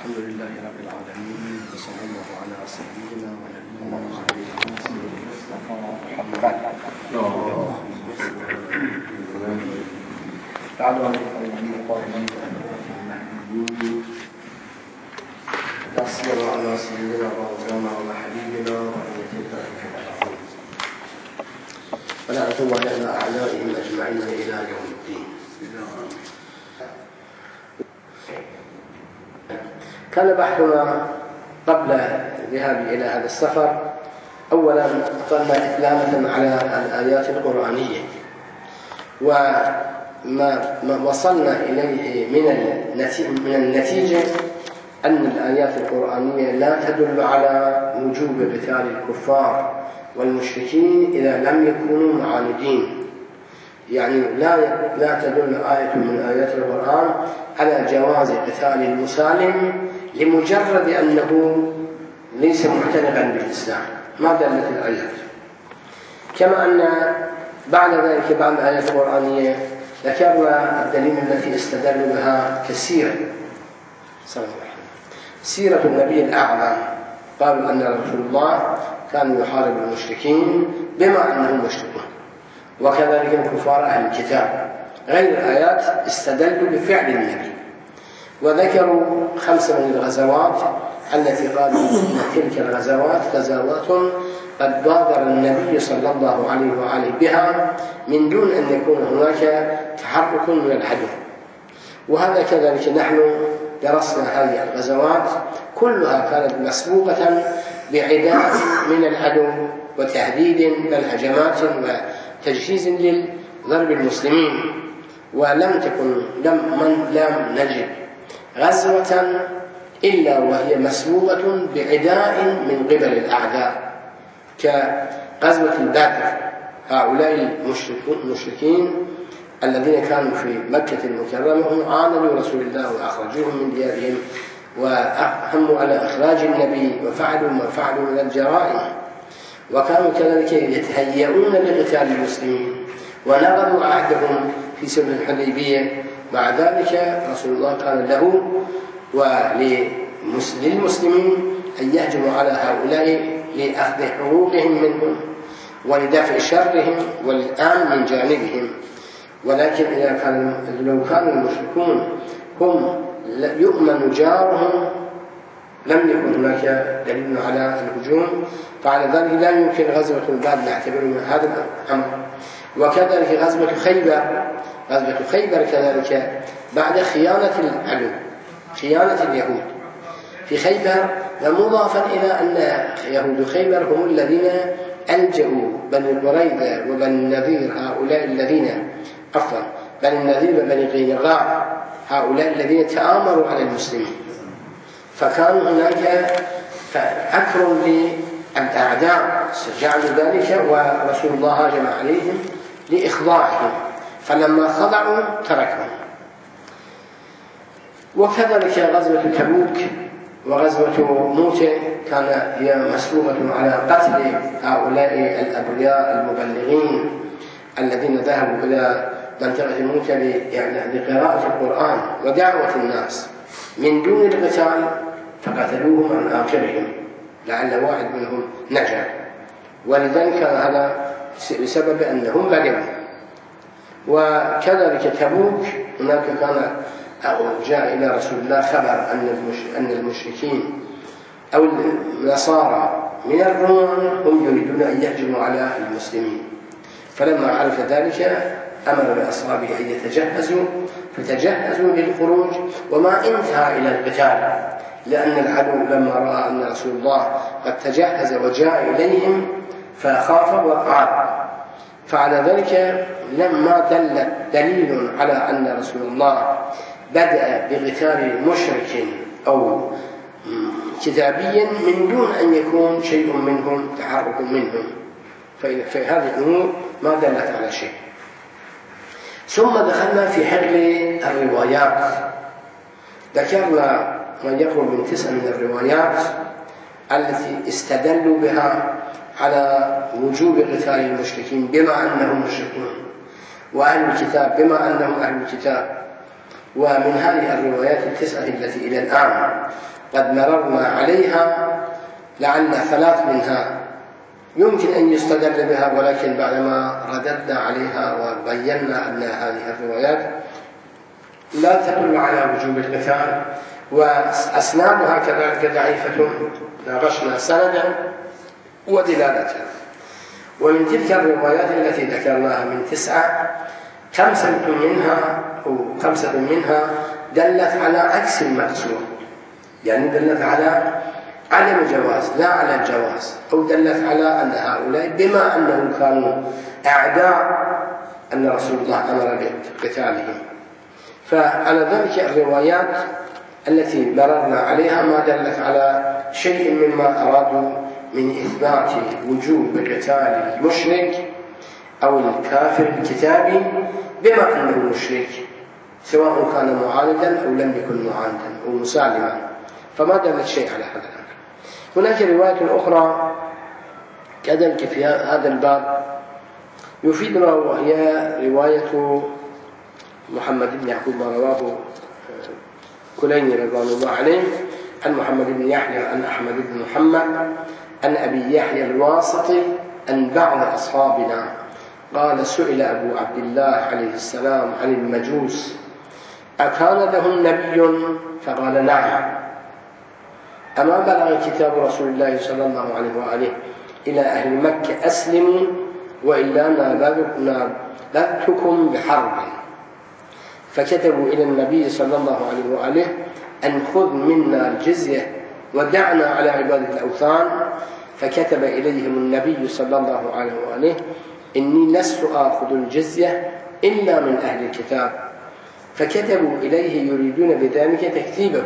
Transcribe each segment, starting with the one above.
الحمد لله رب العالمين، وصلى الله على سيدنا ونبينا المصطفى محمد. بعد أن نصبر على سيدنا ومولانا وحبيبنا ونعرف على أعلائهم أجمعين إلى يوم الدين. كان بحثنا قبل الذهاب إلى هذا السفر أولا قلنا إكلامة على الآيات القرآنية، وما وصلنا إليه من النتيجة أن الآيات القرآنية لا تدل على وجوب قتال الكفار والمشركين إذا لم يكونوا معاندين. يعني لا تدل آية من آيات القرآن على جواز قتال المسالم لمجرد أنه ليس معتنقا بالإسلام، ما دلت الآيات. كما أن بعد ذلك بعض الآيات القرآنية ذكرنا الدليل التي استدلوا بها كثيرا. سيرة النبي الأعظم قالوا أن رسول الله كان يحارب المشركين بما أنهم مشركون، وكذلك الكفار أهل الكتاب. غير الآيات استدلوا بفعل النبي، وذكروا 5 من الغزوات التي قالوا إن تلك الغزوات غزوات قد بادر النبي صلى الله عليه وآله بها من دون أن يكون هناك تحرك من العدو. وهذا كذلك نحن درسنا هذه الغزوات كلها كانت مسبوقة بعداء من العدو وتهديد بالهجمات وتجهيز لضرب المسلمين، ولم نجد غزوة إلا وهي مسبوقة بعداء من قبل الأعداء، كغزوة البدر. هؤلاء المشركين الذين كانوا في مكة المكرمة هم عاندوا رسول الله وأخرجوهم من ديارهم وأهموا على إخراج النبي وفعلوا ما فعلوا من الجرائم، وكانوا كذلك يتهيئون لقتال المسلمين ونقضوا عهدهم في صلح الحديبية. مع ذلك رسول الله كان له وللمسلمين أن يهجموا على هؤلاء لأخذ حقوقهم منهم ولدفع شرهم والآن من جانبهم. ولكن لو كانوا المشركون هم يؤمن جارهم لم يكن هناك دليل على الهجوم، فعلى ذلك لا يمكن غزوة البدر نعتبر من هذا الأمر. وكذلك غزوة خيبر كذلك بعد خيانة العدو، خيانة اليهود في خيبر، ومضافا إلى أن يهود خيبر هم الذين ألجأوا بني قريظة وبني النذير، هؤلاء الذين بني النذير وبني قينقاع، هؤلاء الذين تآمروا على المسلمين. فكان هناك أكرم للأعداء استرجعوا ذلك، ورسول الله هاجم عليهم لإخضاعهم، فلما خضعوا تركهم. وكذلك غزوة تبوك وغزوة موتة كان هي مسبوقة على قتل هؤلاء الأبرياء المبلغين الذين ذهبوا إلى منطقة موتة لقراءة القرآن ودعوة الناس من دون القتال، فقتلوهم عن آخرهم لعل واحد منهم نجا. ولذلك هذا بسبب أنهم بلغوا. وكذلك تبوك هناك كان جاء إلى رسول الله خبر أن المشركين أو النصارى من الروم هم يريدون أن يهجموا على المسلمين، فلما عرف ذلك أمر بأصحابه أن يتجهزوا، فتجهزوا للخروج وما انتهى إلى القتال، لأن العدو لما رأى أن رسول الله قد تجهز وجاء إليهم فخاف وقعد. فعلى ذلك لما دل دليل على أن رسول الله بدأ بقتال مشرك أو كتابي من دون أن يكون شيء منهم تحرك منهم، فهذه الأمور ما دلت على شيء. ثم دخلنا في حقل الروايات، ذكرنا ما يقرب من 9 من الروايات التي استدلوا بها على وجوب قتال المشركين بما أنهم مشركون، وأهل الكتاب بما أنهم أهل الكتاب. ومن هذه الروايات التسعة التي إلى الآن قد مررنا عليها لعل 3 منها يمكن أن يستدل بها، ولكن بعدما رددنا عليها وبينا أن هذه الروايات لا تدل على وجوب القتال وأسنادها كذلك ضعيفة، ناقشنا سندا ودلالتها. ومن تلك الروايات التي ذكرناها من 9 5 منها دلت على عكس المقصود، يعني دلت على عدم الجواز لا على الجواز، أو دلت على أن هؤلاء بما أنهم كانوا أعداء أن رسول الله أمر بقتالهم. فعلى ذلك الروايات التي مررنا عليها ما دلت على شيء مما أرادوا من إثبات وجوب قتال المشرك أو الكافر الكتابي بما أنه مشرك، سواء كان معاندا أو لم يكن معاندا أو مسالما، فما دلت شيء على هذا الأمر. هناك رواية أخرى كذلك في هذا الباب يفيدنا، وهي رواية محمد بن يعقوب ما رواه كليني رضوان الله عليه عن محمد بن يحيى عن أحمد بن محمد عن أبي يحيى الواسطي عن بعض أصحابنا قال: سئل أبو عبد الله عليه السلام عن المجوس أكان لهم نبي؟ فقال: نعم. أما بلغ كتاب رسول الله صلى الله عليه وآله إلى أهل مكة أسلموا وإلا نابذتكم بحرب، فكتبوا إلى النبي صلى الله عليه وآله أن خذ منا الجزية ودعنا على عبادة الأوثان، فكتب إليهم النبي صلى الله عليه وآله: إني لست آخذ الجزية إلا من أهل الكتاب، فكتبوا إليه يريدون بذلك تكذيبه: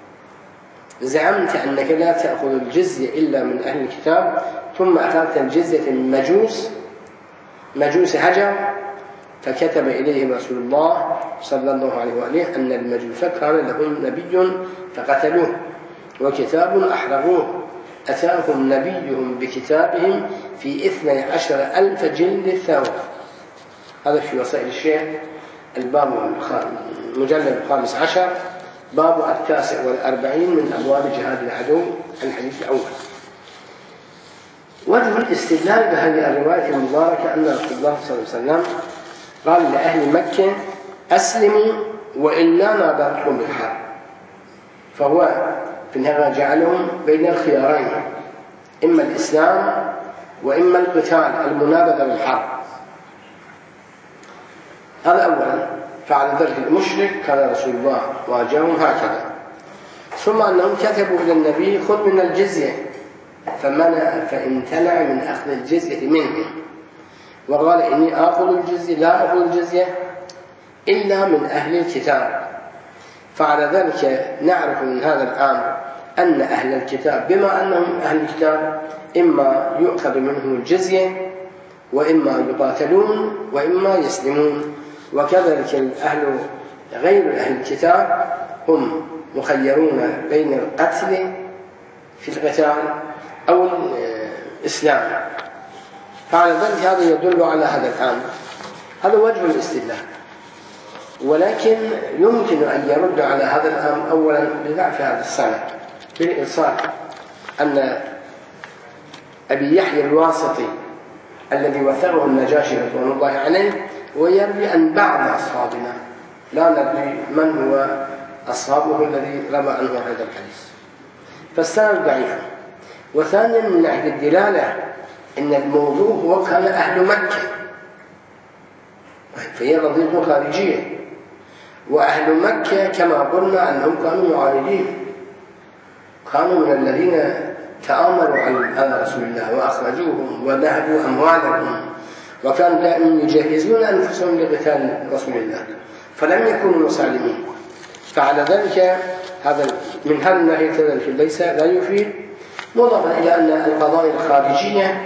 زعمت أنك لا تأخذ الجزية إلا من أهل الكتاب، ثم أخذت الجزية من مجوس هجر. فكتب إليهم رسول الله صلى الله عليه وآله أن المجوس كان لهم نبي فقتلوه، وكتاب أحرقوه، أتاهم نبيهم بكتابهم في 12,000 جلد ثوب. هذا في وسائل الشيخ الباب المجلد 15 باب 49 من أبواب جهاد العدو، الحديث الأول. وجه الاستدلال بهذه الرواية المباركة أن رسول الله صلى الله عليه وسلم قال لأهل مكة: أسلموا وإلا نابذتكم بالحرب. فهو في النهاية جعلهم بين الخيارين، إما الإسلام وإما القتال، المنابذة بالحرب. هذا أولا. فعلى ذلك المشرك كان رسول الله واجههم هكذا. ثم أنهم كتبوا إلى النبي: خذ من الجزية، فامتنع من أخذ الجزية منه، وقال: إني آخذ الجزية لا أخذ الجزية إلا من أهل الكتاب. فعلى ذلك نعرف من هذا الآن أن أهل الكتاب بما أنهم أهل الكتاب إما يؤخذ منهم الجزية وإما يقاتلون وإما يسلمون. وكذلك غير أهل الكتاب هم مخيرون بين القتل في القتال أو الإسلام. فعلى ذلك هذا يدل على هذا الأمر. هذا وجه الاستدلال. ولكن يمكن أن يرد على هذا الأمر أولا بضعف هذا السند بالإرسال، أن أبي يحيى الواسطي الذي وثقه النجاشي رضوان الله عليه ويروي عن بعض أصحابنا، لا ندري من هو أصحابه الذي روى عنه هذا الحديث، فالسند ضعيف. وثانيا من ناحية الدلالة إن الموضوع هو كان أهل مكة، فهي قضية خارجية، وأهل مكة كما قلنا أنهم كانوا معاندين، كانوا من الذين تآمروا على رسول الله وأخرجوهم ونهبوا أموالهم، وكانوا دائما يجهزون أنفسهم لقتال رسول الله، فلم يكونوا مسالمين. فعلى ذلك هذا من هذا الناحية كذلك ليس لا يفيد. مضافا إلى أن القضايا الخارجية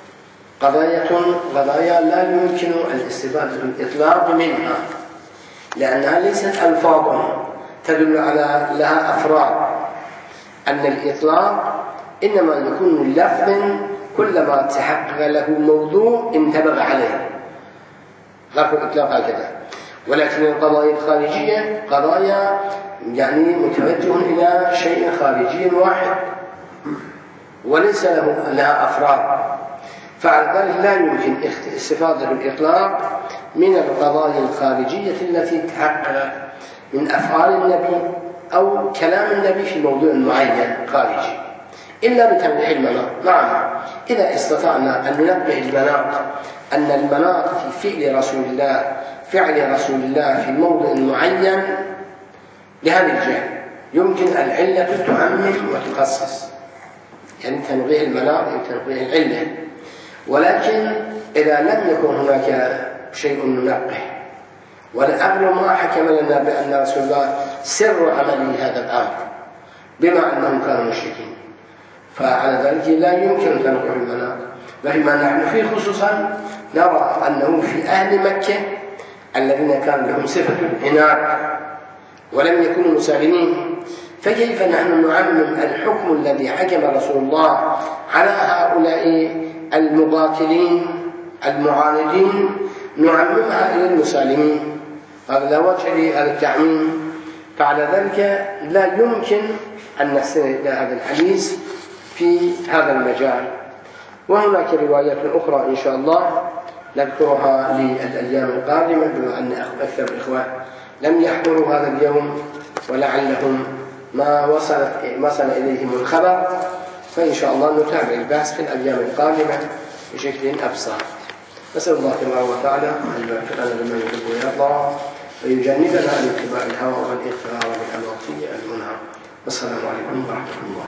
قضايا لا يمكن الاستفادة بالإطلاق منها، لأنها ليست ألفاظا تدل على لها أفراد. أن الإطلاق إنما يكون لفظ كلما تحقق له موضوع انتبه عليه، لفظ الإطلاق هكذا. ولكن القضايا الخارجية قضايا يعني متوجه إلى شيء خارجي واحد وليس لها أفراد، فعلى ذلك لا يمكن الاستفادة بالإطلاق من القضايا الخارجية التي تحقق من أفعال النبي أو كلام النبي في موضوع معين خارجي إلا بتوضيح المناط. نعم، إذا استطعنا أن ننبه المناط أن المناط في فعل رسول الله في موضع معين لهذه الجهة يمكن العلة تعمم وتخصص، يعني تنويه المناط وتنويه العلة. ولكن إذا لم يكن هناك شيء ننبه والأمر ما حكم لنا بأن رسول الله سر عمله هذا الأمر بما أنهم كانوا مشركين، فعلى ذلك لا يمكن تنويه المناط. وفيما نحن فيه خصوصا نرى أنه في أهل مكة الذين كان لهم صفة العناد ولم يكونوا مسالمين، فكيف نحن نعمم الحكم الذي حكم رسول الله على هؤلاء المقاتلين المعاندين نعممها إلى المسالمين؟ هذا لا وجه لهذا التعميم. فعلى ذلك لا يمكن أن نستند إلى هذا الحديث في هذا المجال. وهناك روايات أخرى إن شاء الله نذكرها للأيام القادمة، بما أن أكثر الإخوة لم يحضروا هذا اليوم ولعلهم ما وصل إليهم الخبر، فإن شاء الله نتابع البحث في الأيام القادمة بشكل أبسط. نسأل الله تبارك وتعالى أن يوفقنا لما يحب ويرضى ويجنبنا عن اتباع الهوى والاغترار بالأموات المنهى. والسلام عليكم ورحمة الله.